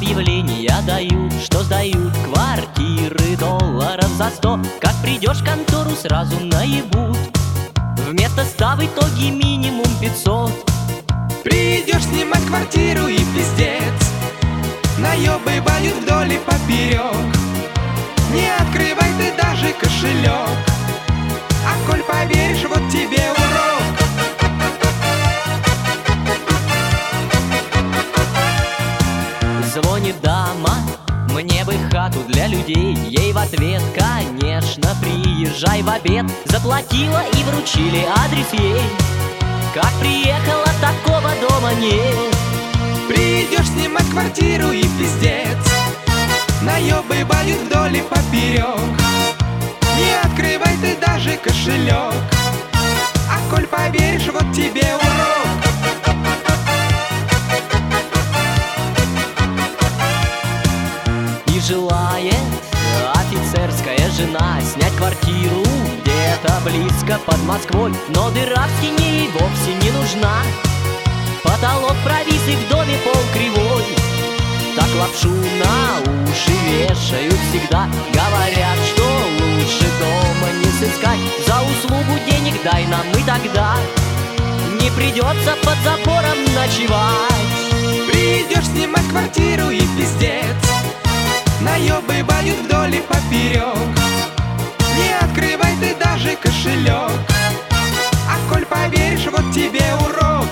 Объявления дают, что сдают квартиры долларов за 100. Как придешь в контору, сразу наебут. Вместо 100 в итоге минимум 500. Придешь снимать квартиру и пиздец, наебывают вдоль и поперек. Не открывай ты даже кошелек, а коль поверишь, вот тебе урок. Звонит дама, мне бы хату для людей. Ей в ответ, конечно, приезжай в обед. Заплатила и вручили адрес ей. Как приехала, такого дома нет. Придешь снимать квартиру и пиздец, наебывают вдоль и поперек. Не открывай ты даже кошелек, а коль поверишь, вот тебе урок. И желает офицерская жена снять квартиру где-то близко под Москвой. Но дыра в стене ей вовсе не нужна. Потолок провис и в доме пол кривой. Так лапшу на уши вешают всегда. Говорят, что лучше дома не сыскать. За услугу денег дай нам, и тогда не придется под забором ночевать. Придешь снимать квартиру и пиздец, наебывают вдоль и поперек. Не открывай ты даже кошелек, а коль поверишь, вот тебе урок.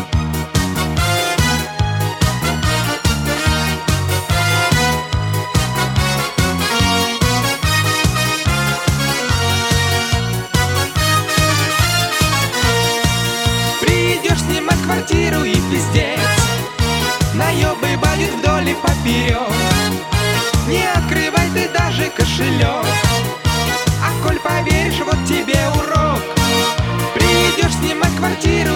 Придешь снимать квартиру и пиздец, наебывают вдоль и поперек. Не открывай ты даже кошелек, а коль поверишь, вот тебе урок. Придешь снимать квартиру